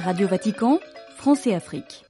Radio Vatican, France et Afrique.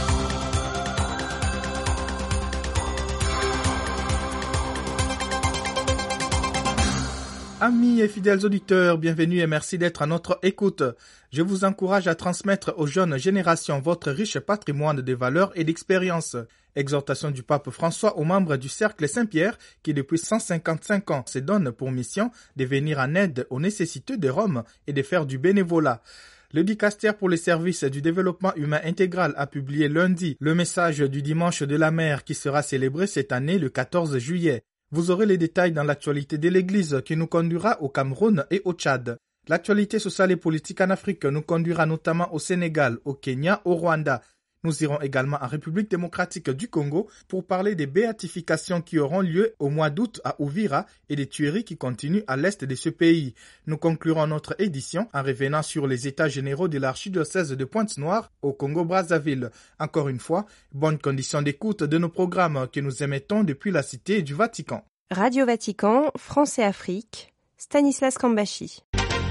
Amis et fidèles auditeurs, bienvenue et merci d'être à notre écoute. Je vous encourage à transmettre aux jeunes générations votre riche patrimoine de valeurs et d'expériences. Exhortation du pape François aux membres du Cercle Saint-Pierre qui depuis 155 ans se donne pour mission de venir en aide aux nécessiteux de Rome et de faire du bénévolat. Le Dicaster pour les services du développement humain intégral a publié lundi le message du dimanche de la mer qui sera célébré cette année le 14 juillet. Vous aurez les détails dans l'actualité de l'Église qui nous conduira au Cameroun et au Tchad. L'actualité sociale et politique en Afrique nous conduira notamment au Sénégal, au Kenya, au Rwanda. Nous irons également en République démocratique du Congo pour parler des béatifications qui auront lieu au mois d'août à Uvira et des tueries qui continuent à l'est de ce pays. Nous conclurons notre édition en revenant sur les états généraux de l'archidiocèse de Pointe-Noire au Congo-Brazzaville. Encore une fois, bonne condition d'écoute de nos programmes que nous émettons depuis la Cité du Vatican. Radio Vatican, France et Afrique, Stanislas Kambashi.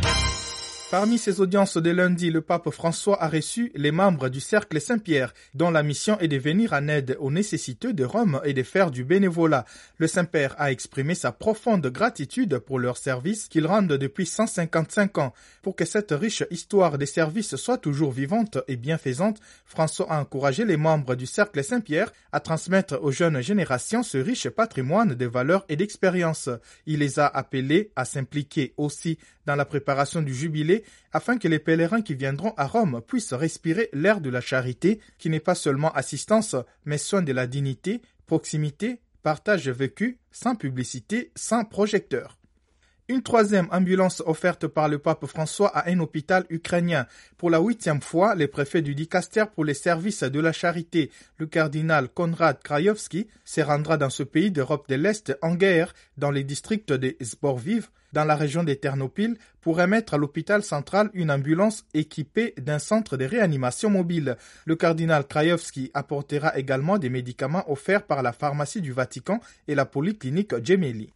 Parmi ses audiences de lundi, le pape François a reçu les membres du Cercle Saint-Pierre, dont la mission est de venir en aide aux nécessiteux de Rome et de faire du bénévolat. Le Saint-Père a exprimé sa profonde gratitude pour leur service qu'ils rendent depuis 155 ans. Pour que cette riche histoire des services soit toujours vivante et bienfaisante, François a encouragé les membres du Cercle Saint-Pierre à transmettre aux jeunes générations ce riche patrimoine de valeurs et d'expériences. Il les a appelés à s'impliquer aussi dans la préparation du jubilé afin que les pèlerins qui viendront à Rome puissent respirer l'air de la charité qui n'est pas seulement assistance mais soin de la dignité, proximité, partage vécu, sans publicité, sans projecteur. Une troisième ambulance offerte par le pape François à un hôpital ukrainien. Pour la 8e fois, le préfet du Dicaster pour les services de la charité, le cardinal Konrad Krajewski, se rendra dans ce pays d'Europe de l'Est en guerre, dans les districts de Zborviv, dans la région des Ternopil, pour remettre à l'hôpital central une ambulance équipée d'un centre de réanimation mobile. Le cardinal Krajewski apportera également des médicaments offerts par la pharmacie du Vatican et la polyclinique Gemelli.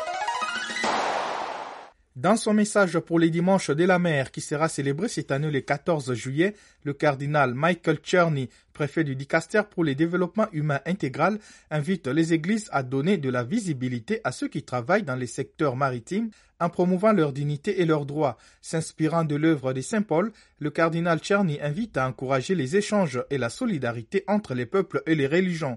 Dans son message pour les dimanches de la mer qui sera célébré cette année le 14 juillet, le cardinal Michael Czerny, préfet du Dicaster pour le développement humain intégral, invite les églises à donner de la visibilité à ceux qui travaillent dans les secteurs maritimes en promouvant leur dignité et leurs droits. S'inspirant de l'œuvre de Saint Paul, le cardinal Czerny invite à encourager les échanges et la solidarité entre les peuples et les religions.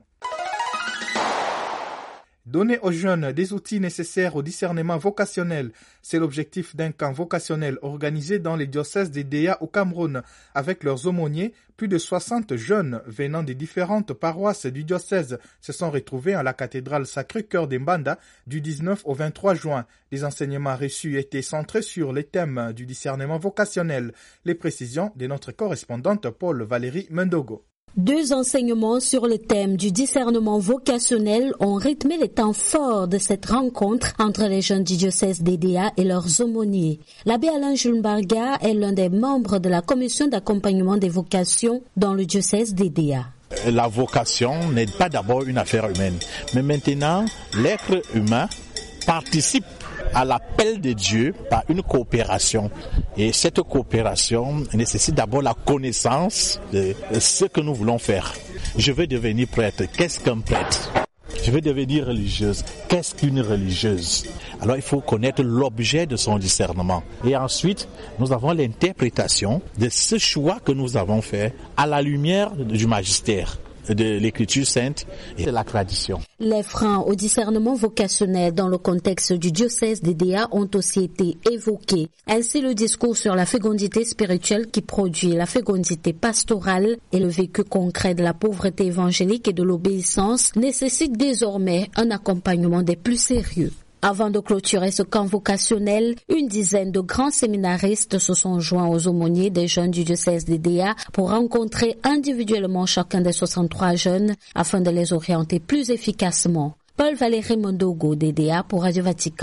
Donner aux jeunes des outils nécessaires au discernement vocationnel, c'est l'objectif d'un camp vocationnel organisé dans les diocèses d'Edéa au Cameroun. Avec leurs aumôniers, plus de 60 jeunes venant des différentes paroisses du diocèse se sont retrouvés à la cathédrale Sacré-Cœur d'Mbanda du 19 au 23 juin. Les enseignements reçus étaient centrés sur les thèmes du discernement vocationnel. Les précisions de notre correspondante Paul Valérie Mendogo. 2 enseignements sur le thème du discernement vocationnel ont rythmé les temps forts de cette rencontre entre les jeunes du diocèse d'Edéa et leurs aumôniers. L'abbé Alain Julmbarga est l'un des membres de la commission d'accompagnement des vocations dans le diocèse d'Edéa. La vocation n'est pas d'abord une affaire humaine, mais maintenant l'être humain participe à l'appel de Dieu par une coopération. Et cette coopération nécessite d'abord la connaissance de ce que nous voulons faire. Je veux devenir prêtre. Qu'est-ce qu'un prêtre? Je veux devenir religieuse. Qu'est-ce qu'une religieuse? Alors il faut connaître l'objet de son discernement. Et ensuite, nous avons l'interprétation de ce choix que nous avons fait à la lumière du magistère, de l'écriture sainte et de la tradition. Les freins au discernement vocationnel dans le contexte du diocèse d'Edéa ont aussi été évoqués. Ainsi, le discours sur la fécondité spirituelle qui produit la fécondité pastorale et le vécu concret de la pauvreté évangélique et de l'obéissance nécessitent désormais un accompagnement des plus sérieux. Avant de clôturer ce camp vocationnel, une dizaine de grands séminaristes se sont joints aux aumôniers des jeunes du diocèse d'Edéa pour rencontrer individuellement chacun des 63 jeunes afin de les orienter plus efficacement. Paul Valéry Mendogo d'Edéa pour Radio Vatican.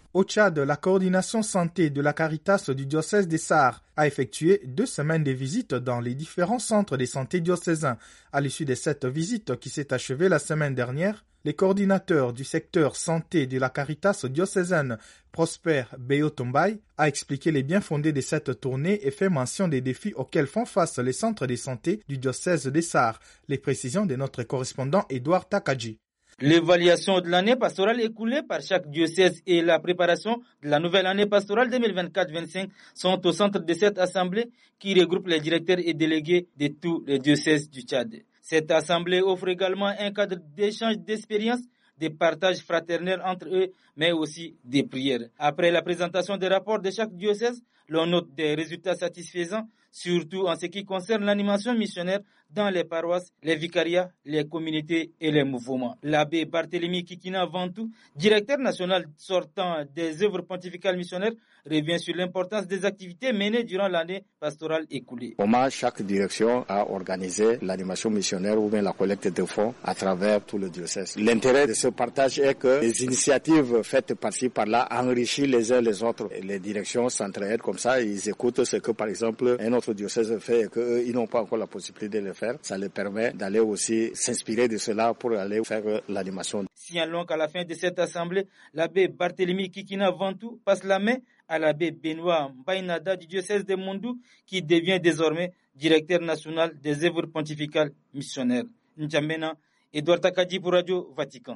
Au Tchad, la coordination santé de la Caritas du diocèse des Sarres a effectué 2 semaines de visites dans les différents centres de santé diocésains. À l'issue de cette visite qui s'est achevée la semaine dernière, les coordinateurs du secteur santé de la Caritas diocésaine, Prosper Beyotombay, a expliqué les bien fondés de cette tournée et fait mention des défis auxquels font face les centres de santé du diocèse des Sarres. Les précisions de notre correspondant Edouard Takadji. L'évaluation de l'année pastorale écoulée par chaque diocèse et la préparation de la nouvelle année pastorale 2024-25 sont au centre de cette assemblée qui regroupe les directeurs et délégués de tous les diocèses du Tchad. Cette assemblée offre également un cadre d'échange d'expériences, de partage fraternel entre eux, mais aussi des prières. Après la présentation des rapports de chaque diocèse, l'on note des résultats satisfaisants, surtout en ce qui concerne l'animation missionnaire dans les paroisses, les vicariats, les communautés et les mouvements. L'abbé Barthélemy Kikina Vantou, directeur national sortant des œuvres pontificales missionnaires, revient sur l'importance des activités menées durant l'année pastorale écoulée. Comment chaque direction a organisé l'animation missionnaire ou bien la collecte de fonds à travers tout le diocèse. L'intérêt de ce partage est que les initiatives faites par-ci par-là enrichissent les uns les autres. Les directions s'entraident comme ça, ils écoutent ce que par exemple un autre diocèse fait et qu'ils n'ont pas encore la possibilité de le faire. Ça leur permet d'aller aussi s'inspirer de cela pour aller faire l'animation. Signalons qu'à la fin de cette assemblée, l'abbé Barthélemy Kikina Vantou passe la main à l'abbé Benoît Mbainada du diocèse de Mondou, qui devient désormais directeur national des œuvres pontificales missionnaires. N'Djamena, Edouard Takadji pour Radio Vatican.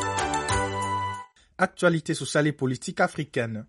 Actualité sociale et politique africaine.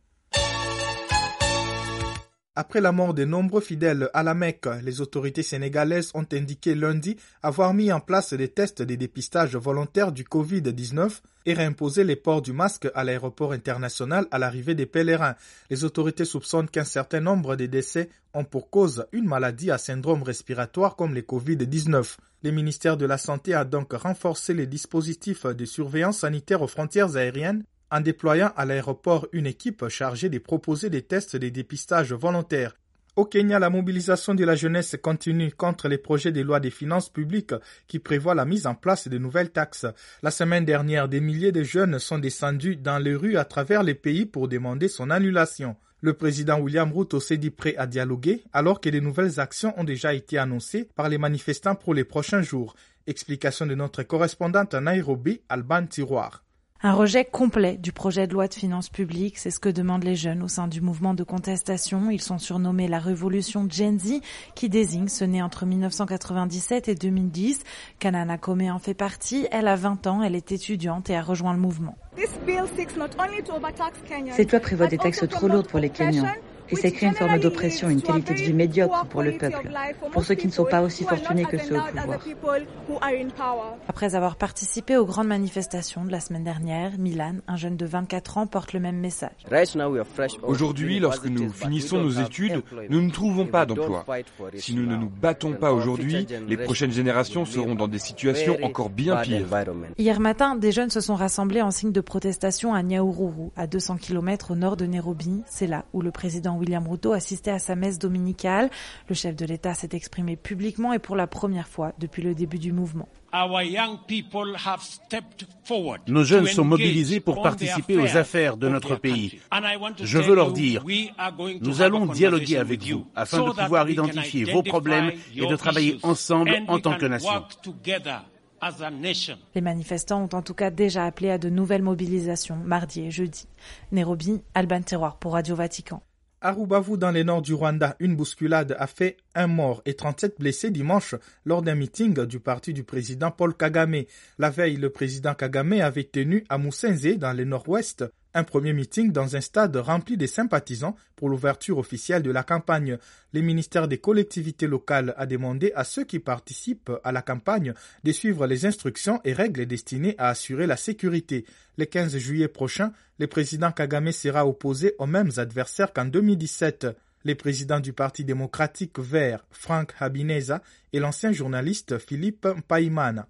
Après la mort de nombreux fidèles à la Mecque, les autorités sénégalaises ont indiqué lundi avoir mis en place des tests de dépistage volontaire du Covid-19 et réimposé les ports du masque à l'aéroport international à l'arrivée des pèlerins. Les autorités soupçonnent qu'un certain nombre de décès ont pour cause une maladie à syndrome respiratoire comme le Covid-19. Le ministère de la Santé a donc renforcé les dispositifs de surveillance sanitaire aux frontières aériennes en déployant à l'aéroport une équipe chargée de proposer des tests de dépistage volontaires. Au Kenya, la mobilisation de la jeunesse continue contre les projets de loi des finances publiques qui prévoient la mise en place de nouvelles taxes. La semaine dernière, des milliers de jeunes sont descendus dans les rues à travers le pays pour demander son annulation. Le président William Ruto s'est dit prêt à dialoguer alors que de nouvelles actions ont déjà été annoncées par les manifestants pour les prochains jours. Explication de notre correspondante à Nairobi, Alban Tiroir. Un rejet complet du projet de loi de finances publiques, c'est ce que demandent les jeunes au sein du mouvement de contestation. Ils sont surnommés la révolution Gen Z, qui désigne ce né entre 1997 et 2010. Kanana Kome en fait partie. Elle a 20 ans, elle est étudiante et a rejoint le mouvement. Cette loi prévoit des taxes trop lourdes pour les Kenyans. Et ça crée une forme d'oppression, une qualité de vie médiocre pour le peuple, pour ceux qui ne sont pas aussi fortunés que ceux au pouvoir. Après avoir participé aux grandes manifestations de la semaine dernière, Milan, un jeune de 24 ans, porte le même message. Aujourd'hui, lorsque nous finissons nos études, nous ne trouvons pas d'emploi. Si nous ne nous battons pas aujourd'hui, les prochaines générations seront dans des situations encore bien pires. Hier matin, des jeunes se sont rassemblés en signe de protestation à Nyahururu, à 200 km au nord de Nairobi. C'est là où le président William Ruto assistait à sa messe dominicale. Le chef de l'État s'est exprimé publiquement et pour la première fois depuis le début du mouvement. Nos jeunes sont mobilisés pour participer aux affaires de notre pays. Je veux leur dire, nous allons dialoguer avec vous afin de pouvoir identifier vos problèmes et de travailler ensemble en tant que nation. Les manifestants ont en tout cas déjà appelé à de nouvelles mobilisations mardi et jeudi. Nairobi, Alban Tiroir pour Radio Vatican. À Rubavu, dans le nord du Rwanda, une bousculade a fait un mort et 37 blessés dimanche lors d'un meeting du parti du président Paul Kagame. La veille, le président Kagame avait tenu à Musanze, dans le nord-ouest, un premier meeting dans un stade rempli de sympathisants pour l'ouverture officielle de la campagne. Le ministère des collectivités locales a demandé à ceux qui participent à la campagne de suivre les instructions et règles destinées à assurer la sécurité. Le 15 juillet prochain, le président Kagame sera opposé aux mêmes adversaires qu'en 2017. Le président du Parti démocratique vert, Frank Habineza, et l'ancien journaliste Philippe Mpaimana.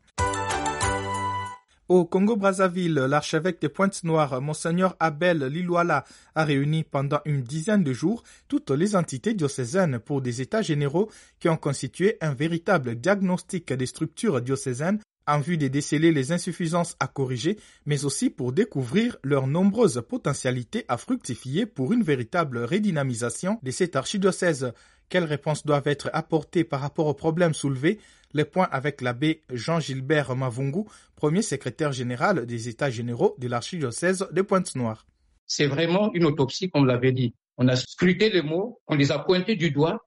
Au Congo-Brazzaville, l'archevêque de Pointe-Noire, Monseigneur Abel Lilwala, a réuni pendant une dizaine de jours toutes les entités diocésaines pour des états généraux qui ont constitué un véritable diagnostic des structures diocésaines en vue de déceler les insuffisances à corriger, mais aussi pour découvrir leurs nombreuses potentialités à fructifier pour une véritable redynamisation de cet archidiocèse. Quelles réponses doivent être apportées par rapport aux problèmes soulevés? Les points avec l'abbé Jean-Gilbert Mavungu, premier secrétaire général des États généraux de l'archidiocèse de Pointe-Noire. C'est vraiment une autopsie, comme l'avait dit. On a scruté les mots, on les a pointés du doigt,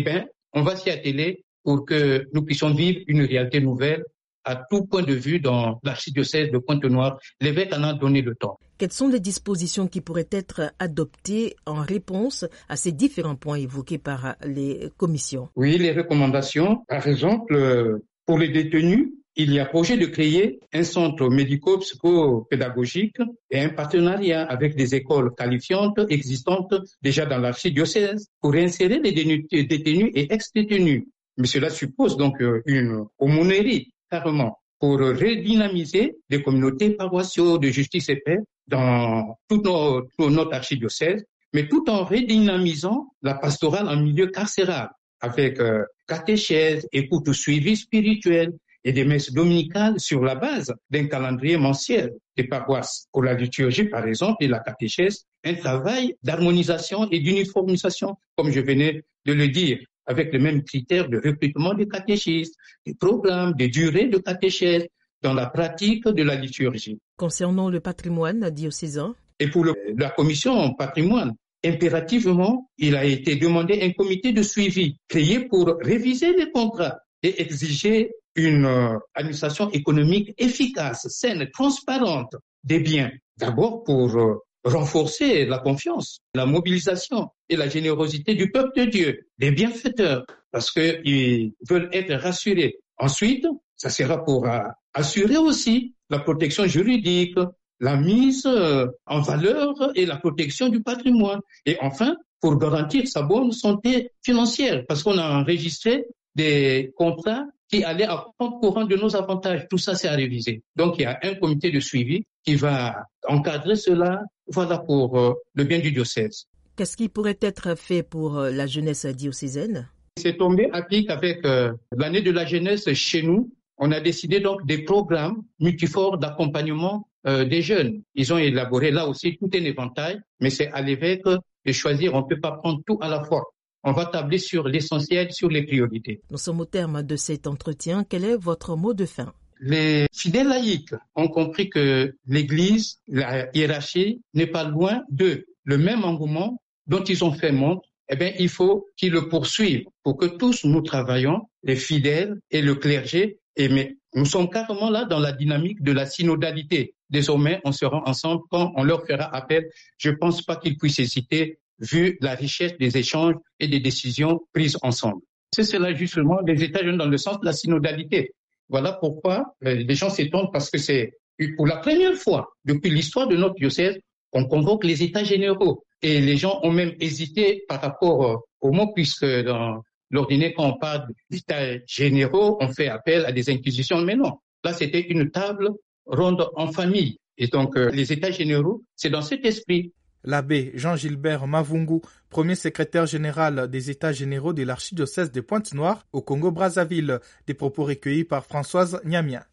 on va s'y atteler pour que nous puissions vivre une réalité nouvelle à tout point de vue dans l'archidiocèse de Pointe-Noire. L'évêque en a donné le temps. Quelles sont les dispositions qui pourraient être adoptées en réponse à ces différents points évoqués par les commissions? Oui, les recommandations. Par exemple, pour les détenus, il y a projet de créer un centre médico-psychopédagogique et un partenariat avec des écoles qualifiantes existantes déjà dans l'archidiocèse pour réinsérer les détenus et ex-détenus. Mais cela suppose donc une aumônerie, carrément, pour redynamiser les communautés paroissiales de justice et paix dans tout notre archidiocèse, mais tout en redynamisant la pastorale en milieu carcéral, avec catéchèse, écoute ou suivi spirituel et des messes dominicales sur la base d'un calendrier mensuel des paroisses. Pour la liturgie, par exemple, et la catéchèse, un travail d'harmonisation et d'uniformisation, comme je venais de le dire, avec les mêmes critères de recrutement des catéchistes, des programmes, des durées de catéchèse dans la pratique de la liturgie. Concernant le patrimoine diocésain? Et pour la commission patrimoine, impérativement, il a été demandé un comité de suivi créé pour réviser les contrats et exiger une administration économique efficace, saine, transparente des biens. D'abord pour renforcer la confiance, la mobilisation et la générosité du peuple de Dieu, des bienfaiteurs, parce qu'ils veulent être rassurés. Ensuite, ça sera pour assurer aussi la protection juridique, la mise en valeur et la protection du patrimoine. Et enfin, pour garantir sa bonne santé financière, parce qu'on a enregistré des contrats qui allaient à compte courant de nos avantages. Tout ça, c'est à réviser. Donc, il y a un comité de suivi qui va encadrer cela, voilà, pour le bien du diocèse. Qu'est-ce qui pourrait être fait pour la jeunesse diocésaine? C'est tombé à pic avec l'année de la jeunesse chez nous. On a décidé donc des programmes multiformes d'accompagnement des jeunes. Ils ont élaboré là aussi tout un éventail, mais c'est à l'évêque de choisir. On ne peut pas prendre tout à la fois. On va tabler sur l'essentiel, sur les priorités. Nous sommes au terme de cet entretien. Quel est votre mot de fin? Les fidèles laïcs ont compris que l'Église, la hiérarchie, n'est pas loin d'eux. Le même engouement dont ils ont fait montre, il faut qu'ils le poursuivent pour que tous nous travaillons, les fidèles et le clergé. Mais nous sommes carrément là dans la dynamique de la synodalité. Désormais, on sera ensemble quand on leur fera appel. Je ne pense pas qu'ils puissent hésiter vu la richesse des échanges et des décisions prises ensemble. C'est cela justement, les États généraux dans le sens de la synodalité. Voilà pourquoi les gens s'étonnent, parce que c'est pour la première fois depuis l'histoire de notre diocèse qu'on convoque les États généraux. Et les gens ont même hésité par rapport au mot, puisque dans l'ordinaire, quand on parle d'États généraux, on fait appel à des inquisitions. Mais non, là c'était une table ronde en famille. Et donc les États généraux, c'est dans cet esprit. L'abbé Jean-Gilbert Mavungu, premier secrétaire général des États généraux de l'archidiocèse de Pointe-Noire au Congo-Brazzaville, des propos recueillis par Françoise Niamia.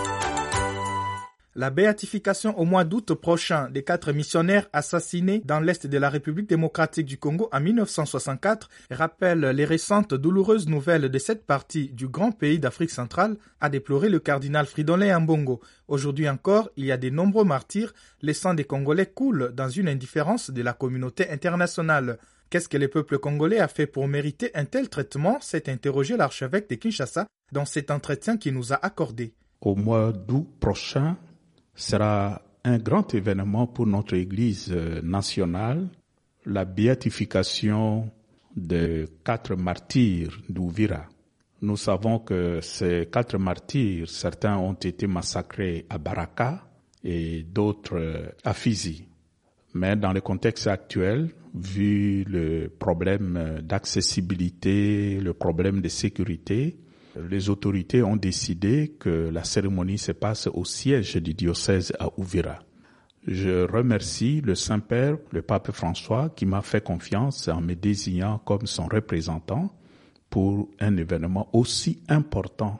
La béatification au mois d'août prochain des 4 missionnaires assassinés dans l'est de la République démocratique du Congo en 1964 rappelle les récentes douloureuses nouvelles de cette partie du grand pays d'Afrique centrale, a déploré le cardinal Fridolin Ambongo. Aujourd'hui encore, il y a de nombreux martyrs, le sang des Congolais coule dans une indifférence de la communauté internationale. Qu'est-ce que le peuple congolais a fait pour mériter un tel traitement? S'est interrogé l'archevêque de Kinshasa dans cet entretien qu'il nous a accordé. Au mois d'août prochain, sera un grand événement pour notre Église nationale, la béatification de 4 martyrs d'Ouvira. Nous savons que ces 4 martyrs, certains ont été massacrés à Baraka et d'autres à Fizi. Mais dans le contexte actuel, vu le problème d'accessibilité, le problème de sécurité, les autorités ont décidé que la cérémonie se passe au siège du diocèse à Ouvira. Je remercie le Saint-Père, le pape François, qui m'a fait confiance en me désignant comme son représentant pour un événement aussi important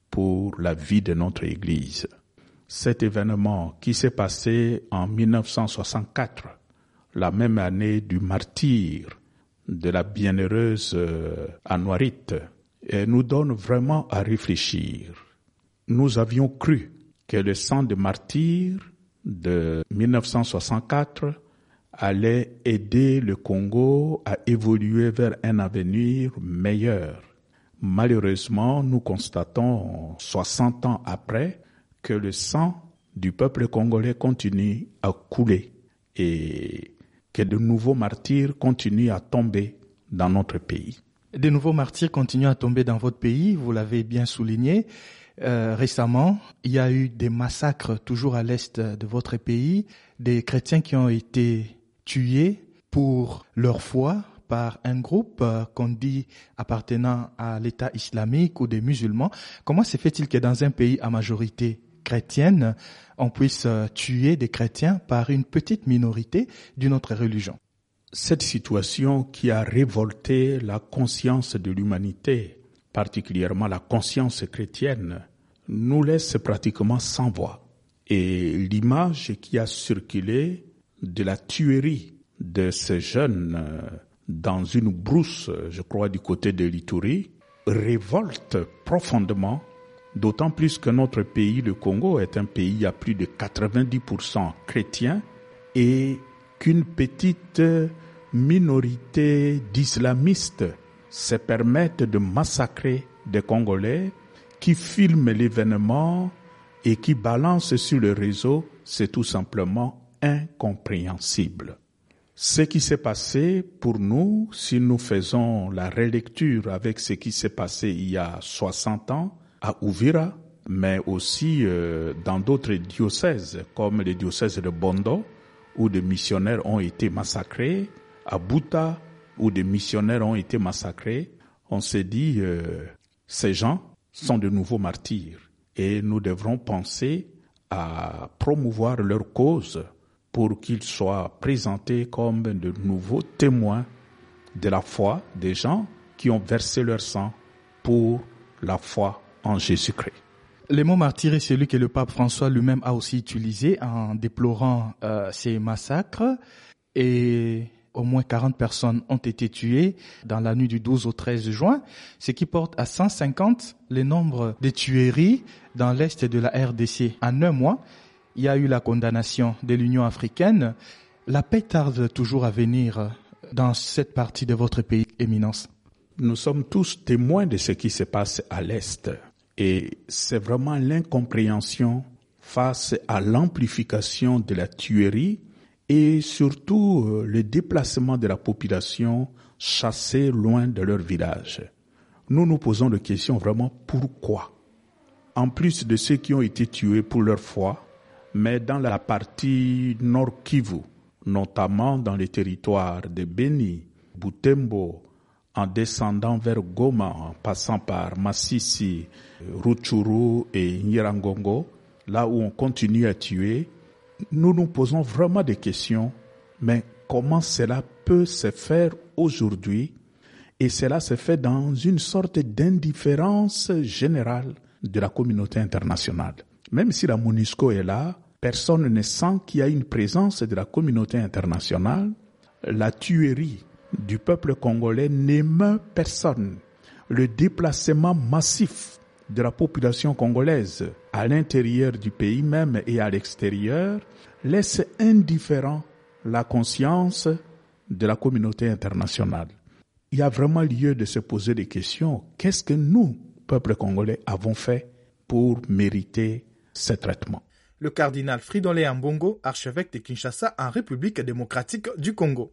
pour la vie de notre Église. Cet événement qui s'est passé en 1964, la même année du martyre de la bienheureuse Anouarite, nous donne vraiment à réfléchir. Nous avions cru que le sang de martyr de 1964 allait aider le Congo à évoluer vers un avenir meilleur. Malheureusement, nous constatons 60 ans après que le sang du peuple congolais continue à couler et que de nouveaux martyrs continuent à tomber dans notre pays. De nouveaux martyrs continuent à tomber dans votre pays, vous l'avez bien souligné. Récemment, il y a eu des massacres toujours à l'est de votre pays, des chrétiens qui ont été tués pour leur foi par un groupe qu'on dit appartenant à l'État islamique ou des musulmans. Comment se fait-il que dans un pays à majorité chrétienne, on puisse tuer des chrétiens par une petite minorité d'une autre religion? Cette situation qui a révolté la conscience de l'humanité, particulièrement la conscience chrétienne, nous laisse pratiquement sans voix. Et l'image qui a circulé de la tuerie de ces jeunes dans une brousse, je crois du côté de l'Ituri, révolte profondément, d'autant plus que notre pays, le Congo, est un pays à plus de 90% chrétien et qu'une petite minorité d'islamistes se permettent de massacrer des Congolais qui filment l'événement et qui balancent sur le réseau, c'est tout simplement incompréhensible. Ce qui s'est passé pour nous, si nous faisons la relecture avec ce qui s'est passé il y a 60 ans à Uvira, mais aussi dans d'autres diocèses comme le diocèse de Bondo, où des missionnaires ont été massacrés, à Buta, où des missionnaires ont été massacrés, on s'est dit, ces gens sont de nouveaux martyrs et nous devrons penser à promouvoir leur cause pour qu'ils soient présentés comme de nouveaux témoins de la foi des gens qui ont versé leur sang pour la foi en Jésus-Christ. Le mot martyr est celui que le pape François lui-même a aussi utilisé en déplorant ces massacres et au moins 40 personnes ont été tuées dans la nuit du 12 au 13 juin, ce qui porte à 150 le nombre de tueries dans l'est de la RDC. En un mois, il y a eu la condamnation de l'Union africaine. La paix tarde toujours à venir dans cette partie de votre pays, Éminence. Nous sommes tous témoins de ce qui se passe à l'est et c'est vraiment l'incompréhension face à l'amplification de la tuerie et surtout le déplacement de la population chassée loin de leur village. Nous nous posons la question vraiment pourquoi? En plus de ceux qui ont été tués pour leur foi, mais dans la partie Nord Kivu, notamment dans les territoires de Beni, Butembo, en descendant vers Goma, en passant par Masisi, Rutshuru et Nyiragongo, là où on continue à tuer, nous nous posons vraiment des questions, mais comment cela peut se faire aujourd'hui? Et cela se fait dans une sorte d'indifférence générale de la communauté internationale. Même si la MONUSCO est là, personne ne sent qu'il y a une présence de la communauté internationale. La tuerie du peuple congolais n'émeut personne. Le déplacement massif de la population congolaise à l'intérieur du pays même et à l'extérieur laisse indifférent la conscience de la communauté internationale. Il y a vraiment lieu de se poser des questions. Qu'est-ce que nous, peuple congolais, avons fait pour mériter ce traitement? Le cardinal Fridolin Ambongo, archevêque de Kinshasa en République démocratique du Congo.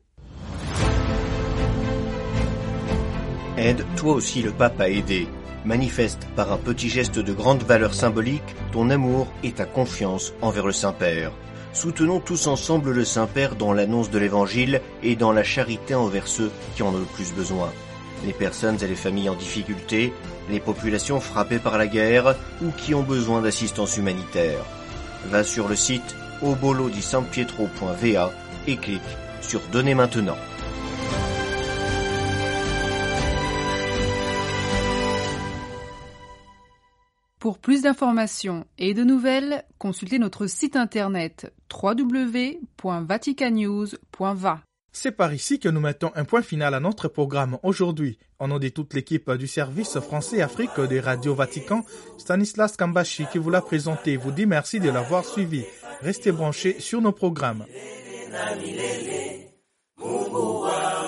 Aide toi aussi le pape à aider. Manifeste par un petit geste de grande valeur symbolique ton amour et ta confiance envers le Saint-Père. Soutenons tous ensemble le Saint-Père dans l'annonce de l'Évangile et dans la charité envers ceux qui en ont le plus besoin. Les personnes et les familles en difficulté, les populations frappées par la guerre ou qui ont besoin d'assistance humanitaire. Va sur le site obolodisanpietro.va et clique sur « Donner maintenant ». Pour plus d'informations et de nouvelles, consultez notre site internet www.vaticannews.va. C'est par ici que nous mettons un point final à notre programme aujourd'hui. Au nom de toute l'équipe du service français Afrique de Radio Vatican, Stanislas Kambashi qui vous l'a présenté vous dit merci de l'avoir suivi. Restez branchés sur nos programmes.